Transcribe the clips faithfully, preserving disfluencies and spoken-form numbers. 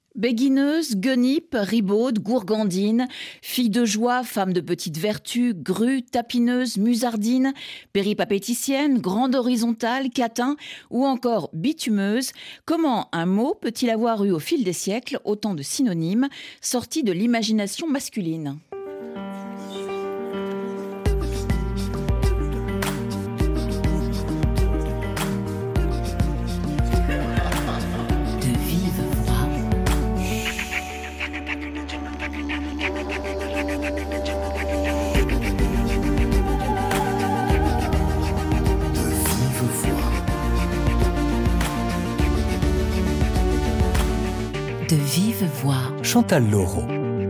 Béguineuse, guenipe, ribaude, gourgandine, fille de joie, femme de petite vertu, grue, tapineuse, musardine, péripapéticienne, grande horizontale, catin ou encore bitumeuse, comment un mot peut-il avoir eu au fil des siècles autant de synonymes sortis de l'imagination masculine ? De vive voix. Chantal Laureau.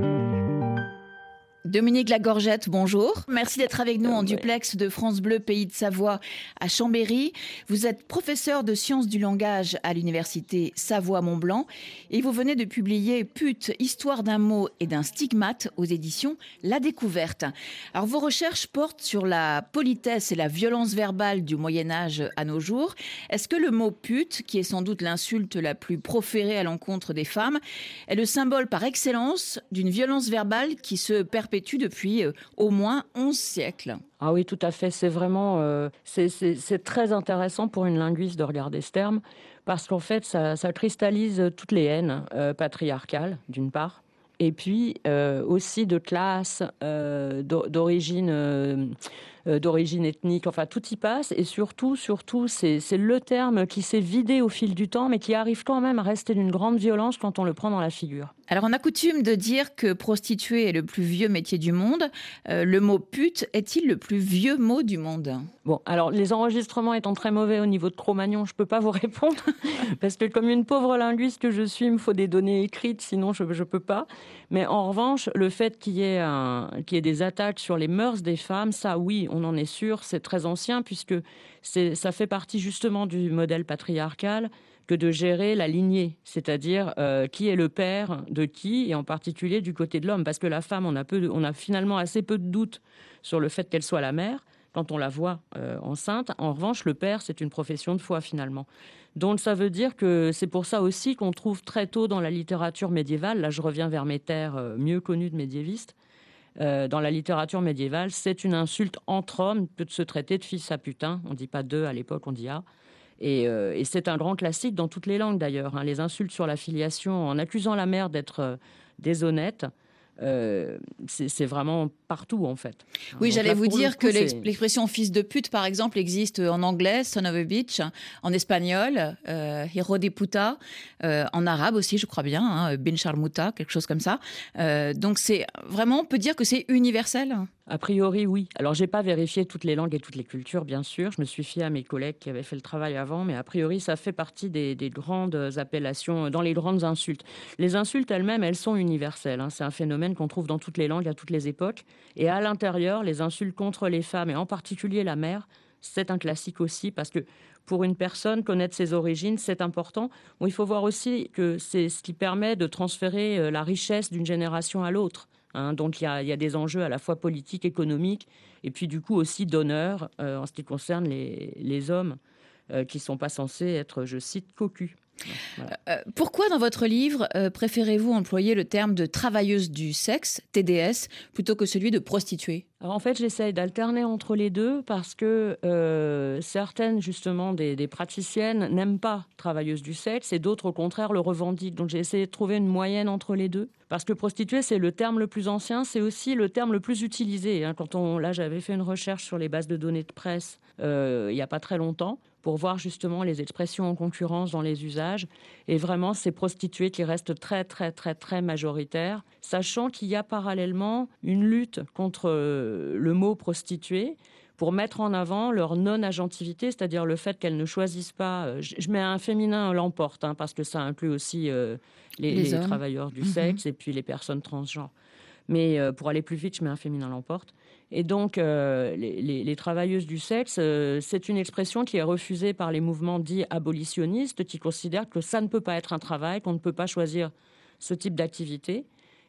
Dominique Lagorgette, bonjour. Merci d'être avec nous en duplex de France Bleu, Pays de Savoie, à Chambéry. Vous êtes professeur de sciences du langage à l'université Savoie-Mont-Blanc et vous venez de publier Pute, histoire d'un mot et d'un stigmate aux éditions La Découverte. Alors vos recherches portent sur la politesse et la violence verbale du Moyen-Âge à nos jours. Est-ce que le mot pute, qui est sans doute l'insulte la plus proférée à l'encontre des femmes, est le symbole par excellence d'une violence verbale qui se perpétue depuis euh, au moins onze siècles? Ah oui, tout à fait. C'est vraiment euh, c'est, c'est, c'est très intéressant pour une linguiste de regarder ce terme parce qu'en fait, ça, ça cristallise toutes les haines euh, patriarcales, d'une part, et puis euh, aussi de classe, euh, d'origine, euh, euh, d'origine ethnique. Enfin, tout y passe. Et surtout, surtout, c'est, c'est le terme qui s'est vidé au fil du temps, mais qui arrive quand même à rester d'une grande violence quand on le prend dans la figure. Alors, on a coutume de dire que prostituée est le plus vieux métier du monde. Euh, le mot pute est-il le plus vieux mot du monde ? Bon, alors, les enregistrements étant très mauvais au niveau de Cro-Magnon, je ne peux pas vous répondre. Parce que comme une pauvre linguiste que je suis, il me faut des données écrites, sinon je ne peux pas. Mais en revanche, le fait qu'il y ait, un, qu'il y ait des attaques sur les mœurs des femmes, ça, oui, on en est sûr, c'est très ancien, puisque c'est, ça fait partie justement du modèle patriarcal que de gérer la lignée, c'est-à-dire euh, qui est le père de qui, et en particulier du côté de l'homme. Parce que la femme, on a, peu de, on a finalement assez peu de doutes sur le fait qu'elle soit la mère, quand on la voit euh, enceinte. En revanche, le père, c'est une profession de foi, finalement. Donc ça veut dire que c'est pour ça aussi qu'on trouve très tôt dans la littérature médiévale, là je reviens vers mes terres euh, mieux connues de médiévistes, euh, dans la littérature médiévale, c'est une insulte entre hommes, peut se traiter de fils à putain, on ne dit pas deux à l'époque, on dit a. Et, euh, et c'est un grand classique dans toutes les langues d'ailleurs, hein, les insultes sur la filiation en accusant la mère d'être euh, déshonnête. Euh, c'est, c'est vraiment partout en fait. Oui, donc j'allais là, vous dire coup, que c'est... l'expression fils de pute, par exemple, existe en anglais, son of a bitch, en espagnol, euh, hijo de puta, euh, en arabe aussi, je crois bien, hein, bin sharmuta, quelque chose comme ça. Euh, donc c'est vraiment, on peut dire que c'est universel. A priori, oui. Alors, j'ai pas vérifié toutes les langues et toutes les cultures, bien sûr. Je me suis fiée à mes collègues qui avaient fait le travail avant, mais a priori, ça fait partie des, des grandes appellations, dans les grandes insultes. Les insultes elles-mêmes, elles sont universelles, hein. C'est un phénomène qu'on trouve dans toutes les langues, à toutes les époques. Et à l'intérieur, les insultes contre les femmes, et en particulier la mère, c'est un classique aussi, parce que pour une personne, connaître ses origines, c'est important. Bon, il faut voir aussi que c'est ce qui permet de transférer la richesse d'une génération à l'autre. Hein, donc il y a, y a des enjeux à la fois politiques, économiques, et puis du coup aussi d'honneur euh, en ce qui concerne les, les hommes euh, qui ne sont pas censés être, je cite, cocus. Voilà. Euh, pourquoi dans votre livre euh, préférez-vous employer le terme de travailleuse du sexe, T D S, plutôt que celui de prostituée ? Alors en fait, j'essaye d'alterner entre les deux parce que euh, certaines, justement, des, des praticiennes n'aiment pas travailleuse du sexe et d'autres, au contraire, le revendiquent. Donc j'ai essayé de trouver une moyenne entre les deux. Parce que prostituée, c'est le terme le plus ancien, c'est aussi le terme le plus utilisé. Hein. Quand on, là, j'avais fait une recherche sur les bases de données de presse euh, il n'y a pas très longtemps pour voir justement les expressions en concurrence dans les usages. Et vraiment, c'est prostituées qui restent très, très, très, très majoritaires, sachant qu'il y a parallèlement une lutte contre euh, le mot prostituée pour mettre en avant leur non-agentivité, c'est-à-dire le fait qu'elles ne choisissent pas... Euh, je mets un féminin l'emporte, hein, parce que ça inclut aussi euh, les, les, les travailleurs du mmh. sexe et puis les personnes transgenres. Mais euh, pour aller plus vite, je mets un féminin l'emporte. Et donc, euh, les, les, les travailleuses du sexe, euh, c'est une expression qui est refusée par les mouvements dits abolitionnistes, qui considèrent que ça ne peut pas être un travail, qu'on ne peut pas choisir ce type d'activité.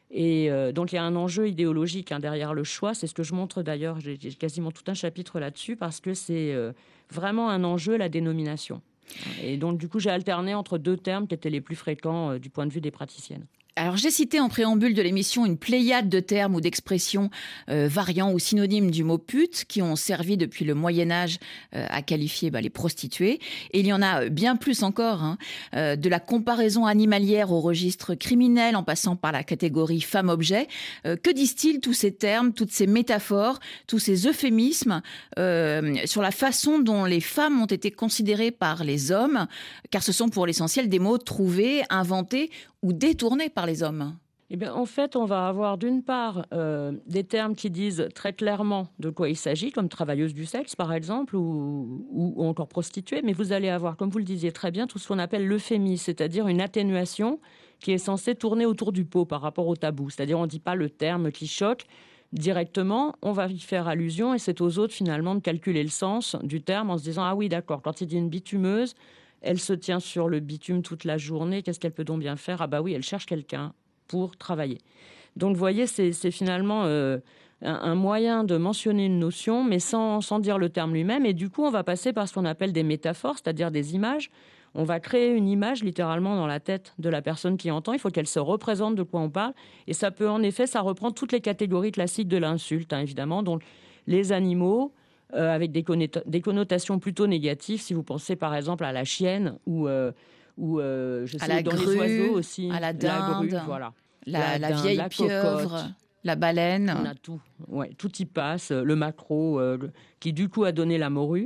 Et euh, donc, il y a un enjeu idéologique hein, derrière le choix. C'est ce que je montre d'ailleurs. J'ai, j'ai quasiment tout un chapitre là-dessus parce que c'est euh, vraiment un enjeu, la dénomination. Et donc, du coup, j'ai alterné entre deux termes qui étaient les plus fréquents euh, du point de vue des praticiennes. Alors, j'ai cité en préambule de l'émission une pléiade de termes ou d'expressions euh, variants ou synonymes du mot pute qui ont servi depuis le Moyen-Âge euh, à qualifier bah, les prostituées. Et il y en a bien plus encore, hein, euh, de la comparaison animalière au registre criminel en passant par la catégorie femme-objet. Euh, que disent-ils tous ces termes, toutes ces métaphores, tous ces euphémismes euh, sur la façon dont les femmes ont été considérées par les hommes, car ce sont pour l'essentiel des mots trouvés, inventés ou détournés par les hommes? Eh bien, en fait, on va avoir d'une part euh, des termes qui disent très clairement de quoi il s'agit, comme travailleuse du sexe, par exemple, ou, ou, ou encore prostituée. Mais vous allez avoir, comme vous le disiez très bien, tout ce qu'on appelle l'euphémisme, c'est-à-dire une atténuation qui est censée tourner autour du pot par rapport au tabou. C'est-à-dire, on ne dit pas le terme qui choque directement, on va y faire allusion et c'est aux autres, finalement, de calculer le sens du terme en se disant « Ah oui, d'accord, quand il dit une bitumeuse, elle se tient sur le bitume toute la journée. Qu'est-ce qu'elle peut donc bien faire? Ah bah oui, elle cherche quelqu'un pour travailler. » Donc, vous voyez, c'est, c'est finalement euh, un, un moyen de mentionner une notion, mais sans, sans dire le terme lui-même. Et du coup, on va passer par ce qu'on appelle des métaphores, c'est-à-dire des images. On va créer une image littéralement dans la tête de la personne qui entend. Il faut qu'elle se représente de quoi on parle. Et ça peut, en effet, ça reprend toutes les catégories classiques de l'insulte, hein, évidemment, dont les animaux, Euh, avec des, connota- des connotations plutôt négatives, si vous pensez par exemple à la chienne ou, euh, ou euh, je sais, à la dans grue, les oiseaux aussi, à la dinde, la grue, voilà. la, la, la dinde, vieille la pieuvre, cocotte, la baleine. on a tout, ouais, tout y passe, le maquereau euh, le, qui du coup a donné la morue.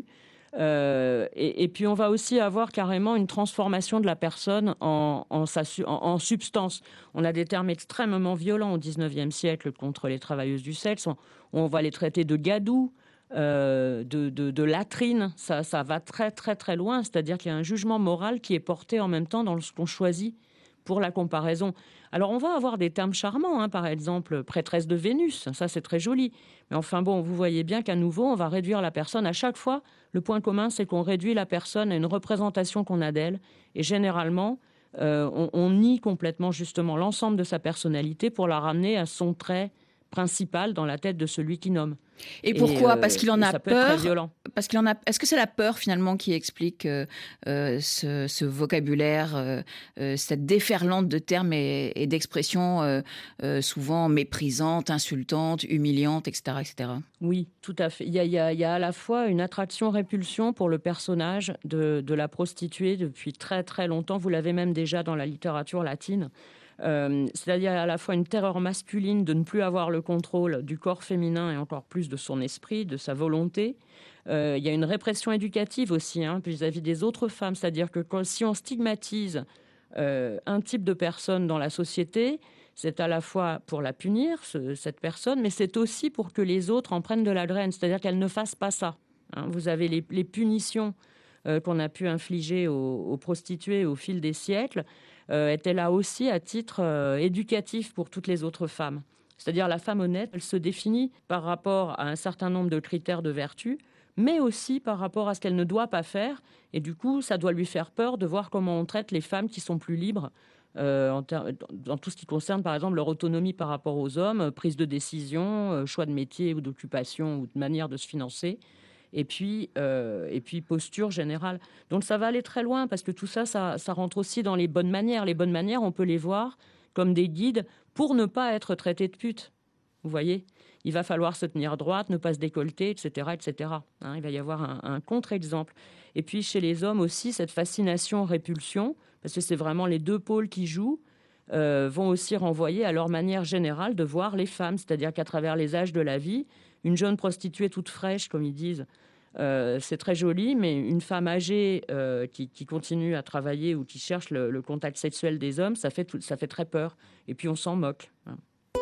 Euh, et, et puis on va aussi avoir carrément une transformation de la personne en, en, sa, en, en substance. On a des termes extrêmement violents au dix-neuvième siècle contre les travailleuses du sexe. On, on va les traiter de gadou, euh, de, de, de latrine. Ça, ça va très très très loin. C'est-à-dire qu'il y a un jugement moral qui est porté en même temps dans ce qu'on choisit pour la comparaison. Alors, on va avoir des termes charmants, hein, par exemple, prêtresse de Vénus, ça c'est très joli. Mais enfin bon, vous voyez bien qu'à nouveau, on va réduire la personne. À chaque fois, le point commun, c'est qu'on réduit la personne à une représentation qu'on a d'elle. Et généralement, euh, on, on nie complètement justement l'ensemble de sa personnalité pour la ramener à son trait principal dans la tête de celui qui nomme. Et pourquoi? Et, euh, Parce qu'il en a ça peut être très peur. violent. Parce qu'il en a. Est-ce que c'est la peur finalement qui explique euh, euh, ce, ce vocabulaire, euh, euh, cette déferlante de termes et, et d'expressions euh, euh, souvent méprisantes, insultantes, humiliantes, et cetera, et cetera. Oui, tout à fait. Il y a, il y a, il y a à la fois une attraction-répulsion pour le personnage de, de la prostituée depuis très très longtemps. Vous l'avez même déjà dans la littérature latine. Euh, c'est-à-dire à la fois une terreur masculine de ne plus avoir le contrôle du corps féminin et encore plus de son esprit, de sa volonté. Euh, il y a une répression éducative aussi, hein, vis-à-vis des autres femmes. C'est-à-dire que quand, si on stigmatise euh, un type de personne dans la société, c'est à la fois pour la punir, ce, cette personne, mais c'est aussi pour que les autres en prennent de la graine, c'est-à-dire qu'elles ne fassent pas ça. Hein. Vous avez les, les punitions euh, qu'on a pu infliger aux, aux prostituées au fil des siècles, euh, étaient là aussi à titre euh, éducatif pour toutes les autres femmes. C'est-à-dire la femme honnête, elle se définit par rapport à un certain nombre de critères de vertu, mais aussi par rapport à ce qu'elle ne doit pas faire. Et du coup, ça doit lui faire peur de voir comment on traite les femmes qui sont plus libres, Euh, en ter- dans tout ce qui concerne, par exemple, leur autonomie par rapport aux hommes, euh, prise de décision, euh, choix de métier ou d'occupation ou de manière de se financer, et puis, euh, et puis posture générale. Donc ça va aller très loin parce que tout ça, ça, ça rentre aussi dans les bonnes manières. Les bonnes manières, on peut les voir comme des guides pour ne pas être traité de pute. Vous voyez ? Il va falloir se tenir droite, ne pas se décolleter, et cetera, et cetera. Hein, il va y avoir un, un contre-exemple. Et puis chez les hommes aussi, cette fascination-répulsion, parce que c'est vraiment les deux pôles qui jouent, euh, vont aussi renvoyer à leur manière générale de voir les femmes. C'est-à-dire qu'à travers les âges de la vie, une jeune prostituée toute fraîche, comme ils disent, euh, c'est très joli, mais une femme âgée euh, qui, qui continue à travailler ou qui cherche le, le contact sexuel des hommes, ça fait, tout, ça fait très peur. Et puis on s'en moque. Hein.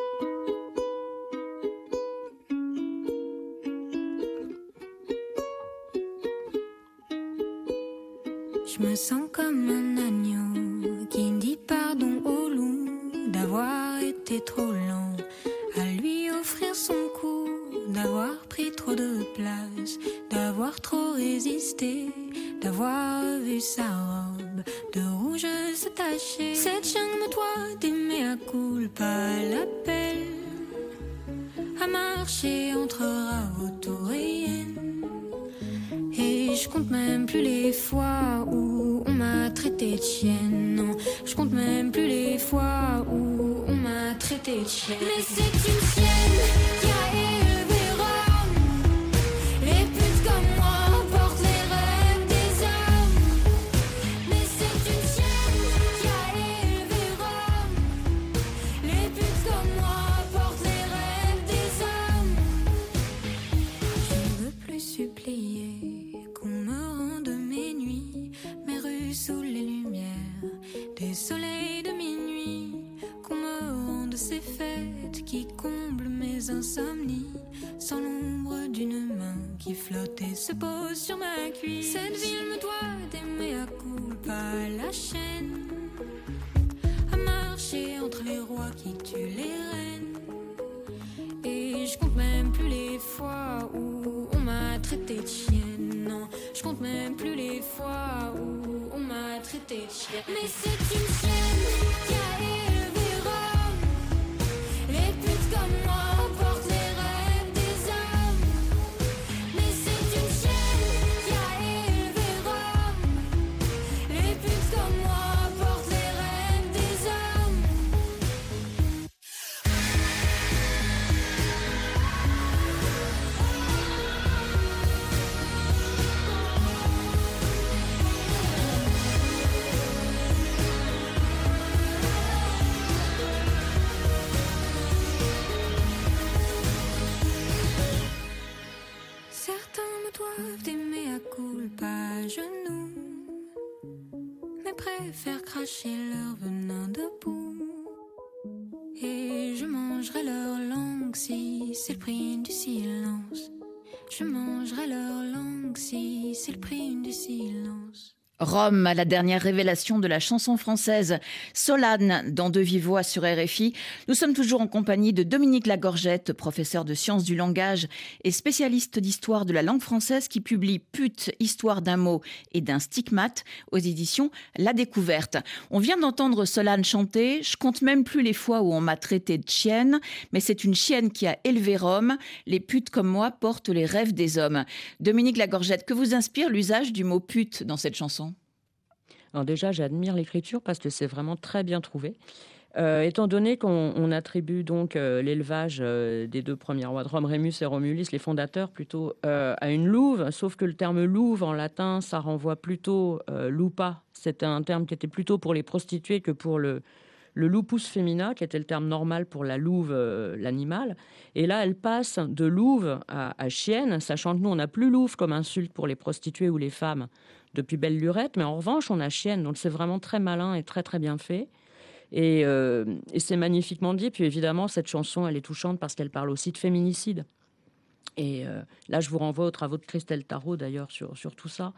Je me sens comme un agneau qui dit pardon au loup d'avoir été trop lent à lui offrir son cou, d'avoir pris trop de place, d'avoir trop résisté, d'avoir vu sa robe de rouge se tacher. Cette jungle me doit d'aimer à culpa l'appel à marcher entre Raoult et Yen. Et je compte même plus les fois où on m'a traité de chienne. Non, je compte même plus les fois où on m'a traité de chienne. Mais c'est une chienne qui a élevé Rome. Les putes comme moi portent les rêves des hommes. Mais c'est une chienne qui a élevé Rome. Les putes comme moi portent les rêves des hommes. Je ne veux plus supplier qu'on me rende mes nuits, mes rues sous les lumières des soleils de minuit, qu'on me rende ces fêtes qui comblent mes insomnies, sans l'ombre d'une main qui flotte et se pose sur ma cuisse. Cette ville me doit d'aimer à culpa à la chaîne, à marcher entre les rois qui tuent les reines. Et je compte même plus les fois où on m'a traité de chienne. Non, je compte même plus les fois où on m'a traité de chienne. Mais c'est une chienne qui a élevé Rome. Les putes comme moi portent les rêves des hommes. Mais c'est une chienne qui a élevé Rome. Les putes comme moi portent les rêves des hommes. Certains me doivent d'aimer à culpa à genoux, mais préfèrent cracher leur venin debout. Et je mangerai leur langue si c'est le prix du silence. Je mangerai leur langue si c'est le prix du silence. Rome, la dernière révélation de la chanson française. Solane, dans De Vive Voix sur R F I. Nous sommes toujours en compagnie de Dominique Lagorgette, professeur de sciences du langage et spécialiste d'histoire de la langue française qui publie Pute, histoire d'un mot et d'un stigmate aux éditions La Découverte. On vient d'entendre Solane chanter « Je compte même plus les fois où on m'a traité de chienne, mais c'est une chienne qui a élevé Rome. Les putes comme moi portent les rêves des hommes. » Dominique Lagorgette, que vous inspire l'usage du mot pute dans cette chanson ? Alors déjà, j'admire l'écriture parce que c'est vraiment très bien trouvé. Euh, étant donné qu'on on attribue donc euh, l'élevage euh, des deux premiers rois de Rome, Rémus et Romulus, les fondateurs plutôt, euh, à une louve, sauf que le terme louve en latin, ça renvoie plutôt euh, lupa. C'était un terme qui était plutôt pour les prostituées que pour le, le lupus femina, qui était le terme normal pour la louve, euh, l'animal. Et là, elle passe de louve à, à chienne, sachant que nous, on n'a plus louve comme insulte pour les prostituées ou les femmes depuis belle lurette, mais en revanche, on a chienne. Donc, c'est vraiment très malin et très, très bien fait. Et, euh, et c'est magnifiquement dit. Puis, évidemment, cette chanson, elle est touchante parce qu'elle parle aussi de féminicide. Et euh, là, je vous renvoie aux travaux de Christelle Tarot, d'ailleurs, sur, sur tout ça.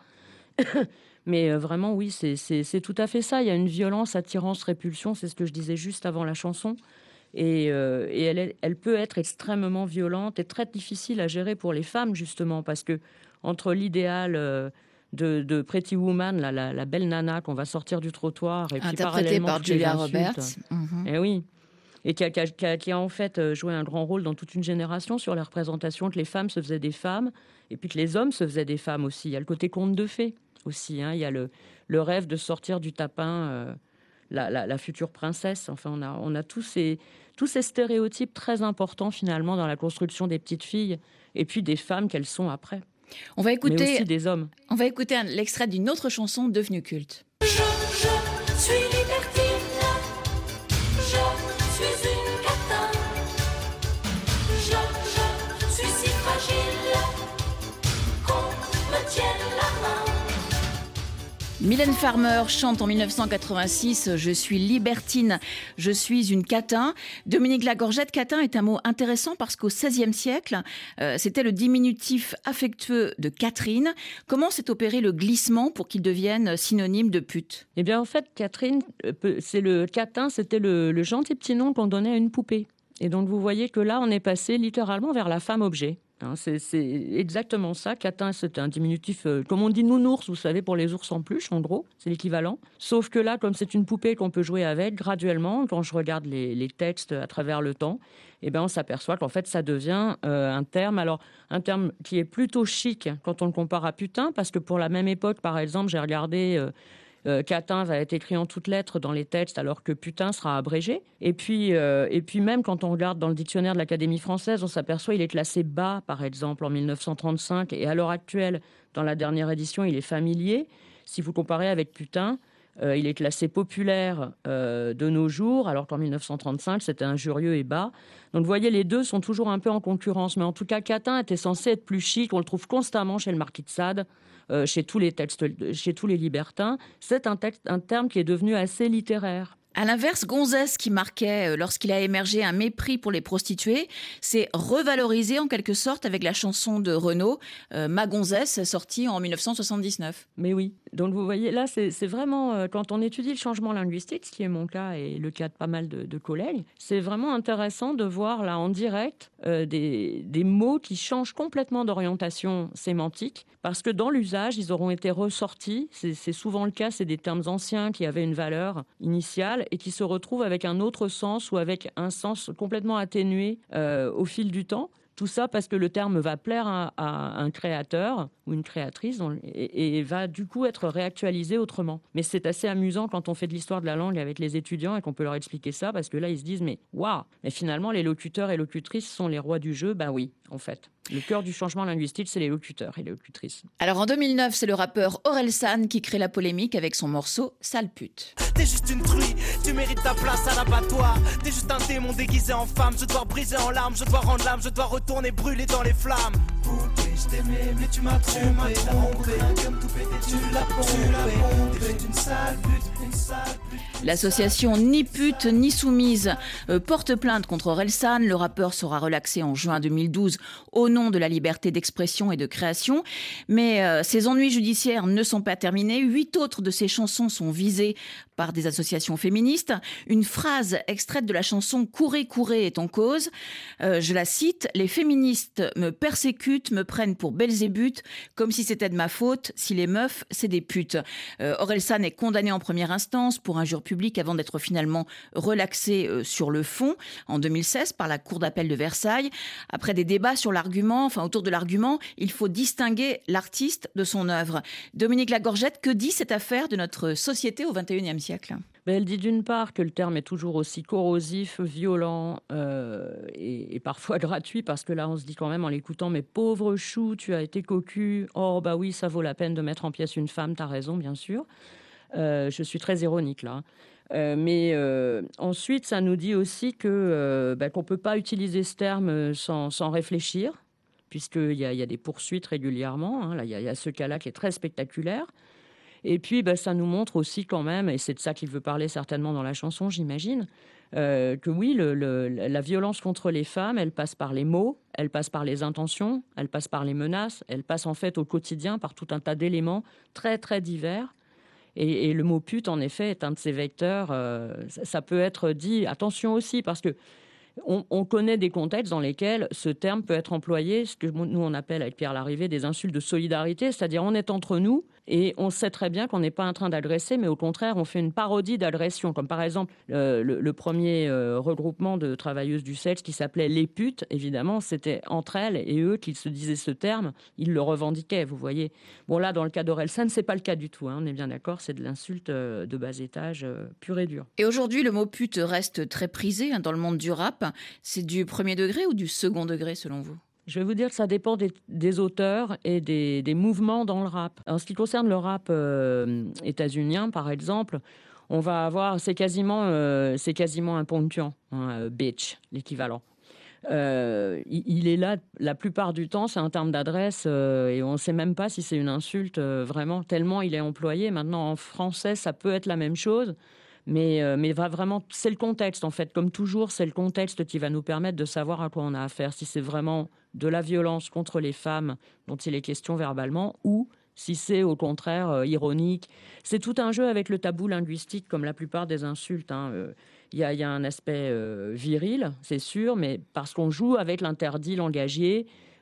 Mais euh, vraiment, oui, c'est, c'est, c'est tout à fait ça. Il y a une violence, attirance, répulsion. C'est ce que je disais juste avant la chanson. Et, euh, et elle, est, elle peut être extrêmement violente et très difficile à gérer pour les femmes, justement, parce que entre l'idéal... Euh, De, de Pretty Woman, la, la, la belle nana qu'on va sortir du trottoir, et puis interprétée par Julia Roberts. Mm-hmm. Et oui, et qui a, qui, a, qui, a, qui a en fait joué un grand rôle dans toute une génération sur la représentation que les femmes se faisaient des femmes, et puis que les hommes se faisaient des femmes aussi. Il y a le côté conte de fées aussi, hein. Il y a le, le rêve de sortir du tapin, euh, la, la, la future princesse. Enfin, on a, on a tous, ces, tous ces stéréotypes très importants finalement dans la construction des petites filles, et puis des femmes qu'elles sont après. On va écouter, mais aussi des hommes. On va écouter un, l'extrait d'une autre chanson devenue culte. Je, je suis libertine, je suis une catin, je, je suis si fragile qu'on me tienne la main. Mylène Farmer chante en dix-neuf cent quatre-vingt-six « Je suis libertine, je suis une catin ». Dominique Lagorgette, catin est un mot intéressant parce qu'au seizième siècle, euh, c'était le diminutif affectueux de Catherine. Comment s'est opéré le glissement pour qu'il devienne synonyme de pute ? Eh bien, en fait, Catherine, c'est le catin, c'était le, le gentil petit nom qu'on donnait à une poupée. Et donc, vous voyez que là, on est passé littéralement vers la femme-objet. Hein, c'est, c'est exactement ça. Catin, c'est un diminutif, euh, comme on dit nounours, vous savez, pour les ours en peluche, en gros, c'est l'équivalent. Sauf que là, comme c'est une poupée qu'on peut jouer avec, graduellement, quand je regarde les, les textes à travers le temps, eh ben, on s'aperçoit qu'en fait, ça devient euh, un terme, alors un terme qui est plutôt chic quand on le compare à putain, parce que pour la même époque, par exemple, j'ai regardé... Euh, Euh, catin va être écrit en toutes lettres dans les textes, alors que putain sera abrégé. Et puis, euh, et puis même quand on regarde dans le dictionnaire de l'Académie française, on s'aperçoit qu'il est classé bas, par exemple, en mille neuf cent trente-cinq. Et à l'heure actuelle, dans la dernière édition, il est familier. Si vous comparez avec putain, euh, il est classé populaire euh, de nos jours, alors qu'en mille neuf cent trente-cinq, c'était injurieux et bas. Donc vous voyez, les deux sont toujours un peu en concurrence. Mais en tout cas, catin était censé être plus chic. On le trouve constamment chez le marquis de Sade. Euh, chez tous les textes, chez tous les libertins, c'est un, texte, un terme qui est devenu assez littéraire. À l'inverse, gonzesse, qui marquait, lorsqu'il a émergé, un mépris pour les prostituées, s'est revalorisé en quelque sorte avec la chanson de Renaud, euh, Ma gonzesse, sortie en mille neuf cent soixante-dix-neuf. Mais oui, donc vous voyez, là, c'est, c'est vraiment, euh, quand on étudie le changement linguistique, ce qui est mon cas et le cas de pas mal de, de collègues, c'est vraiment intéressant de voir là en direct euh, des, des mots qui changent complètement d'orientation sémantique, parce que dans l'usage, ils auront été ressortis, c'est, c'est souvent le cas, c'est des termes anciens qui avaient une valeur initiale, et qui se retrouvent avec un autre sens ou avec un sens complètement atténué euh, au fil du temps. Tout ça parce que le terme va plaire à, à un créateur ou une créatrice et, et va du coup être réactualisé autrement. Mais c'est assez amusant quand on fait de l'histoire de la langue avec les étudiants et qu'on peut leur expliquer ça, parce que là, ils se disent « mais waouh, mais finalement, les locuteurs et locutrices sont les rois du jeu ». Ben oui, en fait. Le cœur du changement linguistique, c'est les locuteurs et les locutrices. Alors en deux mille neuf, c'est le rappeur Orelsan qui crée la polémique avec son morceau « Sale pute ». T'es juste une truie, tu mérites ta place à l'abattoir. T'es juste un démon déguisé en femme. Je dois briser en larmes, je dois rendre l'âme, je dois retourner brûler dans les flammes. Poupée, je t'aimais, mais tu m'as trompé. Comme tout pété, tu l'as pompé. T'es juste une sale pute, une sale pute. L'association Ni pute ni soumise euh, porte plainte contre Orelsan. Le rappeur sera relaxé en juin deux mille douze au nom de la liberté d'expression et de création. Mais euh, ses ennuis judiciaires ne sont pas terminés. Huit autres de ses chansons sont visées par des associations féministes. Une phrase extraite de la chanson « Courez, courez » est en cause. Euh, je la cite « Les féministes me persécutent, me prennent pour Belzébuth, comme si c'était de ma faute, si les meufs, c'est des putes. Euh, » Orelsan est condamné en première instance pour injure publique avant d'être finalement relaxé euh, sur le fond en deux mille seize par la Cour d'appel de Versailles. Après des débats sur l'argument, enfin autour de l'argument, il faut distinguer l'artiste de son œuvre. Dominique Lagorgette, que dit cette affaire de notre société au vingt et unième siècle ? Ben, elle dit d'une part que le terme est toujours aussi corrosif, violent euh, et, et parfois gratuit, parce que là on se dit quand même en l'écoutant « mais pauvre chou, tu as été cocu, oh bah oui, ça vaut la peine de mettre en pièces une femme, t'as raison bien sûr ». Euh, je suis très ironique là. Euh, mais euh, ensuite, ça nous dit aussi que, euh, bah, qu'on ne peut pas utiliser ce terme sans, sans réfléchir, puisqu'il y a, il y a des poursuites régulièrement. Hein. Là, il y a, il y a ce cas-là qui est très spectaculaire. Et puis, bah, ça nous montre aussi quand même, et c'est de ça qu'il veut parler certainement dans la chanson, j'imagine, euh, que oui, le, le, la violence contre les femmes, elle passe par les mots, elle passe par les intentions, elle passe par les menaces, elle passe en fait au quotidien par tout un tas d'éléments très, très divers. Et, et le mot pute, en effet, est un de ces vecteurs. Euh, ça, ça peut être dit, attention aussi, parce que on, on connaît des contextes dans lesquels ce terme peut être employé, ce que nous on appelle avec Pierre Larrivé des insultes de solidarité, c'est-à-dire on est entre nous et on sait très bien qu'on n'est pas en train d'agresser, mais au contraire on fait une parodie d'agression, comme par exemple euh, le, le premier euh, regroupement de travailleuses du sexe qui s'appelait Les Putes, évidemment c'était entre elles et eux qu'ils se disaient ce terme, ils le revendiquaient, vous voyez. Bon là dans le cas d'Orelsan, c'est pas le cas du tout, hein, on est bien d'accord, c'est de l'insulte euh, de bas étage euh, pur et dur. Et aujourd'hui le mot pute reste très prisé hein, dans le monde du rap. C'est du premier degré ou du second degré selon vous ? Je vais vous dire que ça dépend des, des auteurs et des, des mouvements dans le rap. En ce qui concerne le rap euh, états-unien, par exemple, on va avoir, c'est quasiment, euh, c'est quasiment un ponctuant, hein, bitch, l'équivalent. Euh, il, il est là la plupart du temps, c'est un terme d'adresse euh, et on ne sait même pas si c'est une insulte euh, vraiment, tellement il est employé. Maintenant, en français, ça peut être la même chose. Mais, euh, mais va vraiment, c'est le contexte en fait. Comme toujours, c'est le contexte qui va nous permettre de savoir à quoi on a affaire. Si c'est vraiment de la violence contre les femmes dont il est question verbalement ou si c'est au contraire euh, ironique. C'est tout un jeu avec le tabou linguistique comme la plupart des insultes. Hein. Euh, y a, y a un aspect euh, viril, c'est sûr, mais parce qu'on joue avec l'interdit langagier,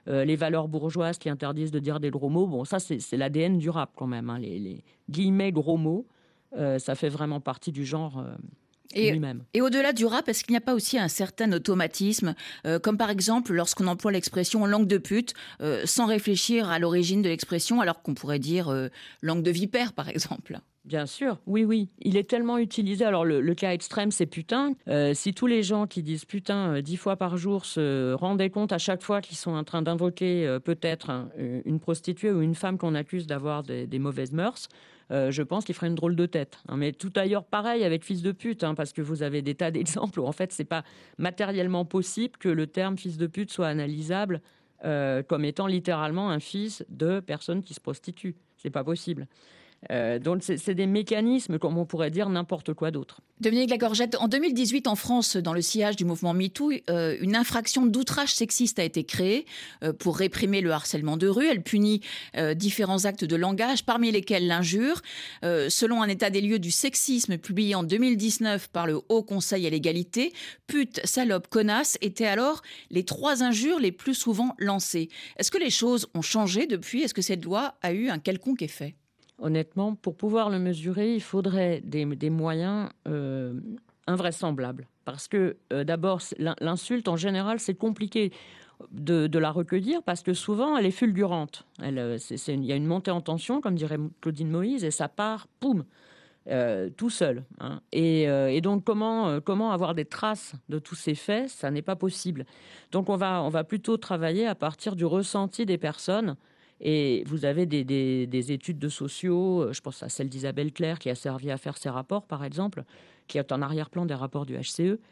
euh, les valeurs bourgeoises qui interdisent de dire des gros mots. Bon, ça, c'est, c'est l'A D N du rap quand même. Hein. Les, les guillemets gros mots, euh, ça fait vraiment partie du genre euh, et, lui-même. Et au-delà du rap, est-ce qu'il n'y a pas aussi un certain automatisme, euh, comme par exemple lorsqu'on emploie l'expression langue de pute, euh, sans réfléchir à l'origine de l'expression, alors qu'on pourrait dire euh, langue de vipère, par exemple ? Bien sûr, oui, oui. Il est tellement utilisé. Alors, le, le cas extrême, c'est putain. Euh, si tous les gens qui disent putain euh, dix fois par jour se rendaient compte à chaque fois qu'ils sont en train d'invoquer euh, peut-être hein, une prostituée ou une femme qu'on accuse d'avoir des, des mauvaises mœurs, euh, je pense qu'ils feraient une drôle de tête. Hein. Mais tout ailleurs, pareil avec fils de pute, hein, parce que vous avez des tas d'exemples où, en fait, c'est pas matériellement possible que le terme fils de pute soit analysable euh, comme étant littéralement un fils de personne qui se prostitue. C'est pas possible. Euh, donc, c'est, c'est des mécanismes, comme on pourrait dire, n'importe quoi d'autre. Dominique Lagorgette, en deux mille dix-huit, en France, dans le sillage du mouvement MeToo, euh, une infraction d'outrage sexiste a été créée euh, pour réprimer le harcèlement de rue. Elle punit euh, différents actes de langage, parmi lesquels l'injure. Euh, selon un état des lieux du sexisme publié en deux mille dix-neuf par le Haut Conseil à l'égalité, pute, salope, connasse étaient alors les trois injures les plus souvent lancées. Est-ce que les choses ont changé depuis ? Est-ce que cette loi a eu un quelconque effet ? Honnêtement, pour pouvoir le mesurer, il faudrait des, des moyens euh, invraisemblables. Parce que, euh, d'abord, l'insulte, en général, c'est compliqué de, de la recueillir parce que souvent, elle est fulgurante. Elle, c'est, c'est une, il y a une montée en tension, comme dirait Claudine Moïse, et ça part, poum, euh, tout seul. Hein. Et, euh, et donc, comment, euh, comment avoir des traces de tous ces faits ? Ça n'est pas possible. Donc, on va, on va plutôt travailler à partir du ressenti des personnes. Et vous avez des, des, des études de sociaux, je pense à celle d'Isabelle Claire qui a servi à faire ces rapports, par exemple, qui est en arrière-plan des rapports du H C E.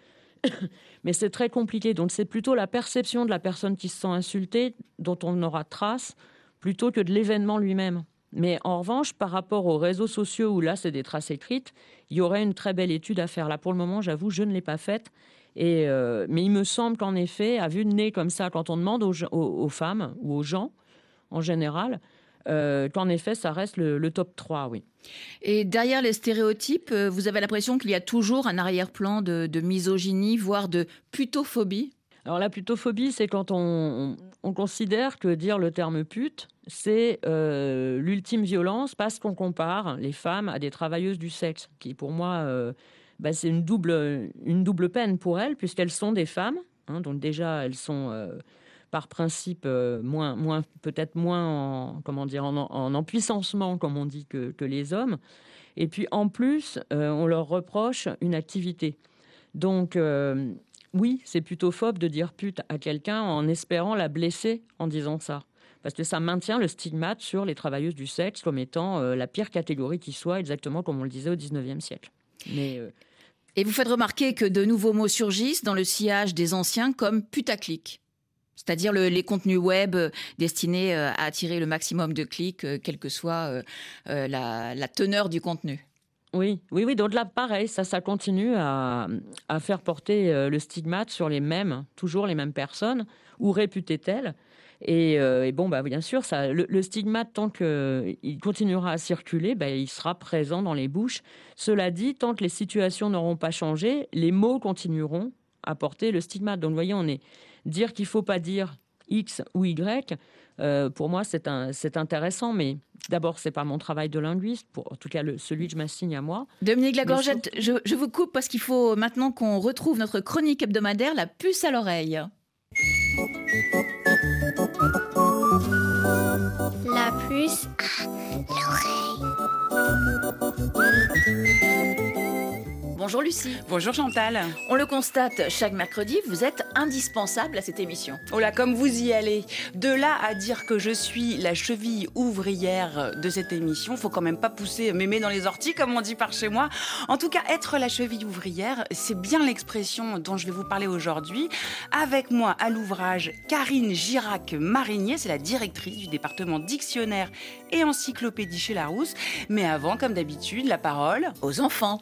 Mais c'est très compliqué. Donc c'est plutôt la perception de la personne qui se sent insultée dont on aura trace, plutôt que de l'événement lui-même. Mais en revanche, par rapport aux réseaux sociaux, où là, c'est des traces écrites, il y aurait une très belle étude à faire. Là, pour le moment, j'avoue, je ne l'ai pas faite. Et, euh, mais il me semble qu'en effet, à vue de nez comme ça, quand on demande aux, aux, aux femmes ou aux gens, en général, euh, qu'en effet, ça reste le, le top trois, oui. Et derrière les stéréotypes, vous avez l'impression qu'il y a toujours un arrière-plan de, de misogynie, voire de putophobie ? Alors la putophobie, c'est quand on, on, on considère que dire le terme pute, c'est euh, l'ultime violence parce qu'on compare les femmes à des travailleuses du sexe, qui pour moi, euh, bah, c'est une double, une double peine pour elles, puisqu'elles sont des femmes, hein, donc déjà elles sont... Euh, par principe, euh, moins, moins, peut-être moins en, comment dire, en, en empuissancement, comme on dit, que, que les hommes. Et puis, en plus, euh, on leur reproche une activité. Donc, euh, oui, c'est putophobe de dire pute à quelqu'un en espérant la blesser en disant ça. Parce que ça maintient le stigmate sur les travailleuses du sexe comme étant euh, la pire catégorie qui soit, exactement comme on le disait au dix-neuvième siècle. Mais... Euh, Et vous faites remarquer que de nouveaux mots surgissent dans le sillage des anciens, comme putaclic. C'est-à-dire le, les contenus web destinés à attirer le maximum de clics, quelle que soit euh, la, la teneur du contenu. Oui, oui, oui. Donc là, pareil, ça, ça continue à, à faire porter le stigmate sur les mêmes, toujours les mêmes personnes, ou réputées telles. Et, euh, et bon, bah, bien sûr, ça, le, le stigmate, tant qu'il continuera à circuler, bah, il sera présent dans les bouches. Cela dit, tant que les situations n'auront pas changé, les mots continueront à porter le stigmate. Donc, vous voyez, on est... Dire qu'il ne faut pas dire X ou Y, euh, pour moi, c'est, un, c'est intéressant, mais d'abord, ce n'est pas mon travail de linguiste, pour, en tout cas le, celui que je m'assigne à moi. Dominique Lagorgette, surtout... je, je vous coupe parce qu'il faut maintenant qu'on retrouve notre chronique hebdomadaire, la puce à l'oreille. La puce à l'oreille. Bonjour Lucie. Bonjour Chantal. On le constate chaque mercredi, vous êtes indispensable à cette émission. Oh là, comme vous y allez. De là à dire que je suis la cheville ouvrière de cette émission, faut quand même pas pousser mémé dans les orties, comme on dit par chez moi. En tout cas, être la cheville ouvrière, c'est bien l'expression dont je vais vous parler aujourd'hui. Avec moi à l'ouvrage, Karine Girac-Marinier, c'est la directrice du département dictionnaire et encyclopédie chez Larousse. Mais avant, comme d'habitude, la parole aux enfants.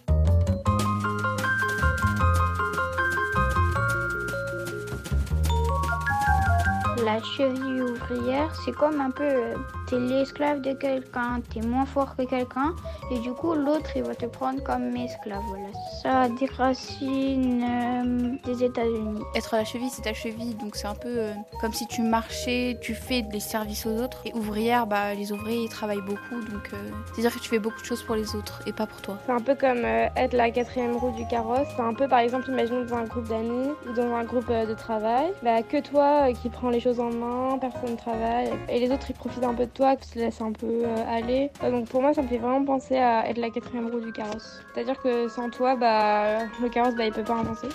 La cheville ouvrière, c'est comme un peu, euh, t'es l'esclave de quelqu'un, t'es moins fort que quelqu'un, et du coup, l'autre, il va te prendre comme esclave, voilà. Ça a des racines euh, des États-Unis. Être à la cheville, c'est ta cheville, donc c'est un peu euh, comme si tu marchais, tu fais des services aux autres. Et ouvrière, bah, les ouvriers ils travaillent beaucoup, donc euh, c'est-à-dire que tu fais beaucoup de choses pour les autres et pas pour toi. C'est un peu comme euh, être la quatrième roue du carrosse. C'est un peu, par exemple, imaginons dans un groupe d'amis ou dans un groupe euh, de travail, bah, que toi euh, qui prends les choses en main, personne ne travaille, et les autres ils profitent un peu de toi, qui se laissent un peu euh, aller. Euh, donc pour moi, ça me fait vraiment penser à être la quatrième roue du carrosse. C'est-à-dire que sans toi, bah, le carrosse, bah, il peut pas avancer.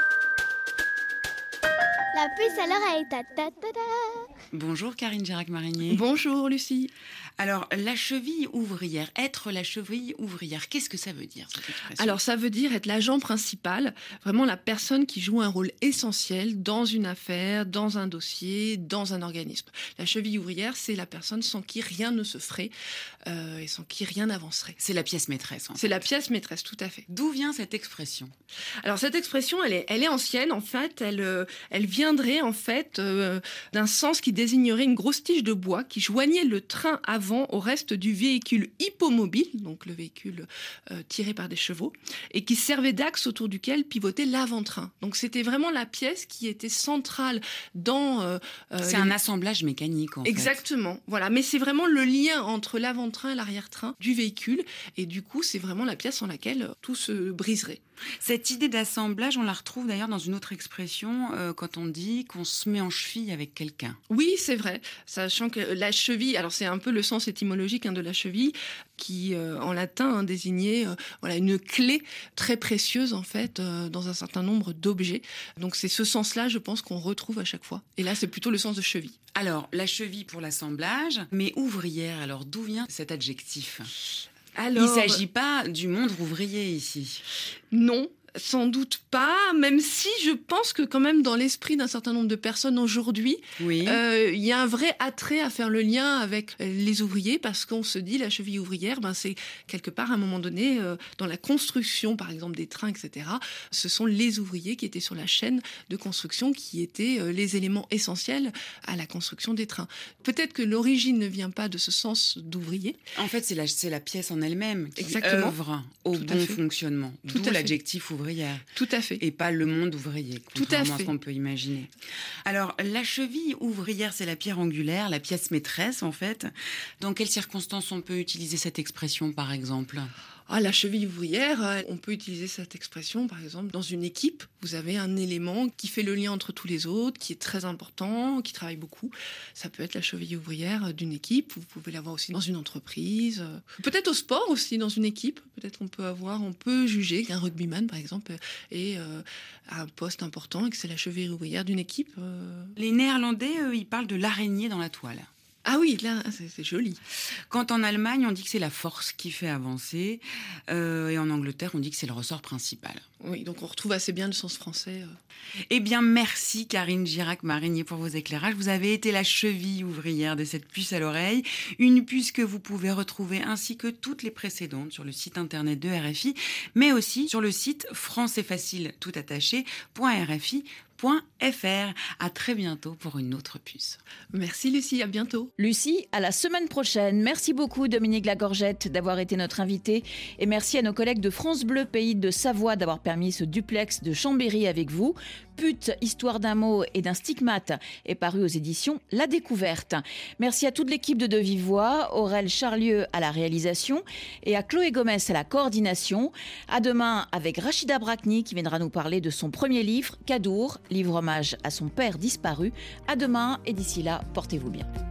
La puce à l'oreille, ta ta ta ta. Bonjour Karine Girac-Marinier. Bonjour Lucie. Alors, la cheville ouvrière, être la cheville ouvrière, qu'est-ce que ça veut dire cette expression ? Alors, ça veut dire être l'agent principal, vraiment la personne qui joue un rôle essentiel dans une affaire, dans un dossier, dans un organisme. La cheville ouvrière, c'est la personne sans qui rien ne se ferait euh, et sans qui rien n'avancerait. C'est la pièce maîtresse. En c'est fait. la pièce maîtresse, tout à fait. D'où vient cette expression ? Alors, cette expression, elle est, elle est ancienne. En fait, elle, euh, elle viendrait en fait euh, d'un sens qui désignerait une grosse tige de bois qui joignait le train avant au reste du véhicule hippomobile, donc le véhicule euh, tiré par des chevaux, et qui servait d'axe autour duquel pivotait l'avant-train. Donc c'était vraiment la pièce qui était centrale dans... Euh, c'est les... un assemblage mécanique en Exactement, fait. Voilà. Mais c'est vraiment le lien entre l'avant-train et l'arrière-train du véhicule, et du coup c'est vraiment la pièce en laquelle tout se briserait. Cette idée d'assemblage, on la retrouve d'ailleurs dans une autre expression euh, quand on dit qu'on se met en cheville avec quelqu'un. Oui, c'est vrai. Sachant que la cheville, alors c'est un peu le sens étymologique hein, de la cheville, qui euh, en latin hein, désignait euh, voilà, une clé très précieuse en fait euh, dans un certain nombre d'objets. Donc c'est ce sens-là, je pense, qu'on retrouve à chaque fois. Et là, c'est plutôt le sens de cheville. Alors, la cheville pour l'assemblage, mais ouvrière, alors d'où vient cet adjectif ? Alors, il ne s'agit pas du monde ouvrier ici. Non, sans doute pas, même si je pense que quand même dans l'esprit d'un certain nombre de personnes aujourd'hui, oui. euh, il y a un vrai attrait à faire le lien avec les ouvriers parce qu'on se dit la cheville ouvrière, ben, c'est quelque part à un moment donné, euh, dans la construction par exemple des trains, et cetera, ce sont les ouvriers qui étaient sur la chaîne de construction qui étaient euh, les éléments essentiels à la construction des trains. Peut-être que l'origine ne vient pas de ce sens d'ouvrier. En fait, c'est la, c'est la pièce en elle-même qui Exactement. œuvre au Tout bon fonctionnement, Tout d'où l'adjectif ouvrier. Tout à fait. Et pas le monde ouvrier, Tout à fait. à ce qu'on peut imaginer. Alors, la cheville ouvrière, c'est la pierre angulaire, la pièce maîtresse, en fait. Dans quelles circonstances on peut utiliser cette expression, par exemple ? Ah, la cheville ouvrière, on peut utiliser cette expression, par exemple, dans une équipe. Vous avez un élément qui fait le lien entre tous les autres, qui est très important, qui travaille beaucoup. Ça peut être la cheville ouvrière d'une équipe. Vous pouvez l'avoir aussi dans une entreprise. Peut-être au sport aussi, dans une équipe. Peut-être qu'on peut avoir, on peut juger qu'un rugbyman, par exemple, est euh, à un poste important et que c'est la cheville ouvrière d'une équipe. Euh... Les Néerlandais, eux, ils parlent de l'araignée dans la toile. Ah oui, là, c'est, c'est joli. Quand en Allemagne, on dit que c'est la force qui fait avancer, euh, et en Angleterre, on dit que c'est le ressort principal. Oui, donc on retrouve assez bien le sens français. Euh. Eh bien, merci Karine Girac-Marinier pour vos éclairages. Vous avez été la cheville ouvrière de cette puce à l'oreille, une puce que vous pouvez retrouver ainsi que toutes les précédentes sur le site internet de R F I, mais aussi sur le site français facile tout attaché point r f i point f r. À très bientôt pour une autre puce. Merci Lucie, à bientôt. Lucie, à la semaine prochaine. Merci beaucoup Dominique Lagorgette d'avoir été notre invitée et merci à nos collègues de France Bleu Pays de Savoie d'avoir permis ce duplex de Chambéry avec vous. Pute, histoire d'un mot et d'un stigmate est paru aux éditions La Découverte. Merci à toute l'équipe de De Vive Voix, Aurèle Charlieu à la réalisation et à Chloé Gomez à la coordination. À demain avec Rachida Brakni qui viendra nous parler de son premier livre, Cadour, livre hommage à son père disparu. À demain et d'ici là, portez-vous bien.